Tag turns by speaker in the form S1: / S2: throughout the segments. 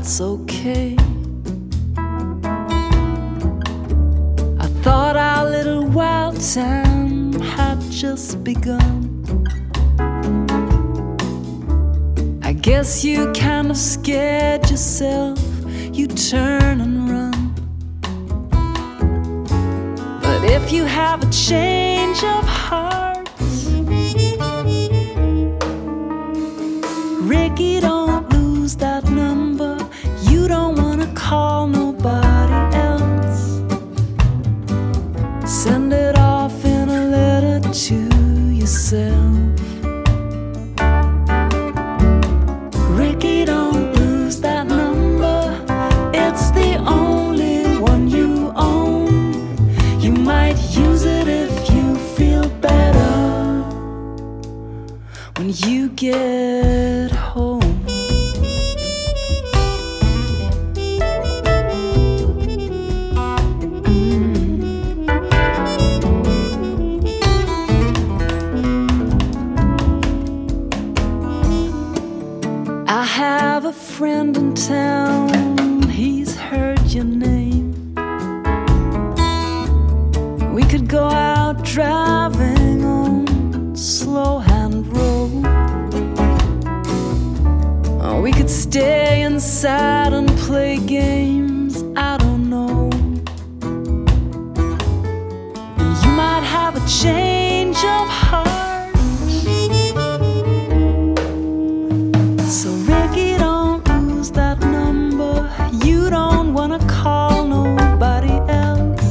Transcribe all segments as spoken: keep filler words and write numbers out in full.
S1: that's okay. I thought our little wild time had just begun. I guess you kind of scared yourself, you turn and run. But if you have a change of heart, Ricky, don't lose that number. You don't wanna call nobody else. Send it off in a letter to yourself. Ricky, don't lose that number. It's the only one you own. You might use it if you feel better when you get home. I have a friend in town, he's heard your name. We could go out driving on slow hand road, or we could stay inside and play games, I don't know. And you might have a change of heart. So Ricky, don't lose that number. You don't wanna call nobody else.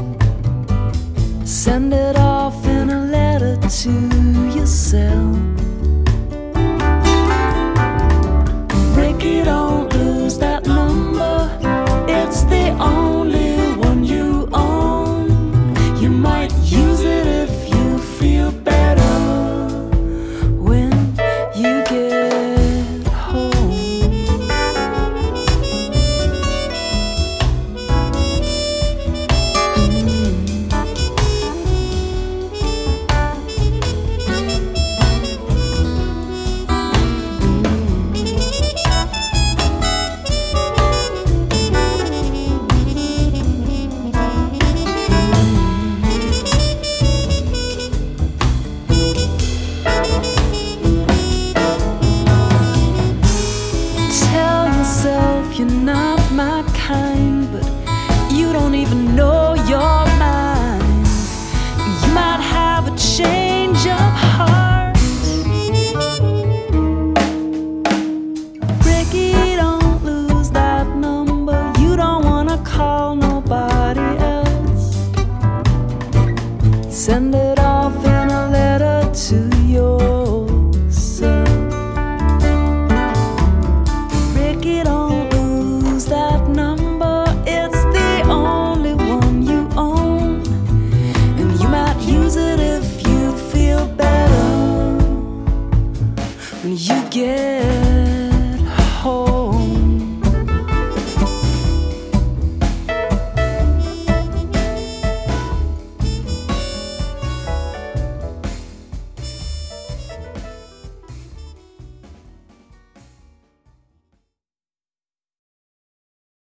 S1: Send it off in a letter to yourself. Ricky, don't lose that number. It's the only one you own. You might use it if you feel better when you get home. Tell yourself you're not my kind, but you don't even know your mind. You might have a change of heart. Ricky, don't lose that number. You don't wanna call nobody else. Send it off in a letter to yourself. Ricky, don't lose that number. It's the only one you own, and you might use it if you feel better when you get